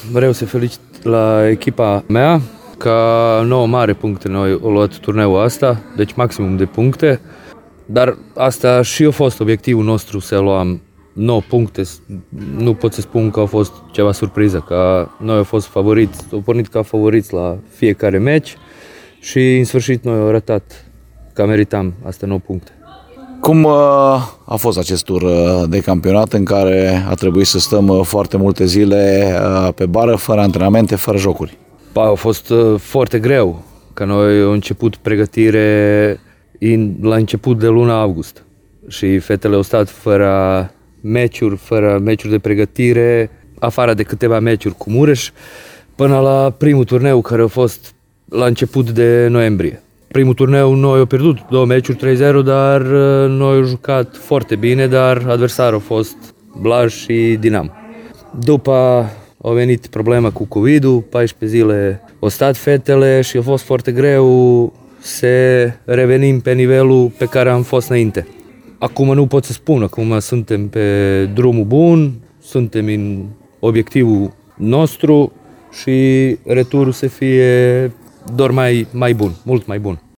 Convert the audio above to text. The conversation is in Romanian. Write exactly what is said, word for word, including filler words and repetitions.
vreau să felicit la echipa mea, ca nouă mare puncte noi au luat turneul asta, deci maximum de puncte, dar asta și a fost obiectivul nostru să luăm nouă puncte. Nu pot să spun că a fost ceva surpriză, că noi am fost favoriți, au pornit ca favoriți la fiecare meci și în sfârșit noi am arătat că meritam astea nouă puncte. Cum a fost acest tur de campionat în care a trebuit să stăm foarte multe zile pe bară, fără antrenamente, fără jocuri? Pa, a fost foarte greu, că noi am început pregătire la început de luna august și fetele au stat fără meciuri, fără meciuri de pregătire, afară de câteva meciuri cu Mureș, până la primul turneu care a fost la început de noiembrie. Primul turneu noi am pierdut două meciuri trei zero, dar noi am jucat foarte bine, dar adversarul a fost Blaj și Dinamo. După a venit problema cu COVID-ul, paisprezece zile au stat fetele și a fost foarte greu să revenim pe nivelul pe care am fost înainte. Acum nu pot să spun, acum suntem pe drumul bun, suntem în obiectivul nostru și returul să fie doar mai, mai bun, mult mai bun.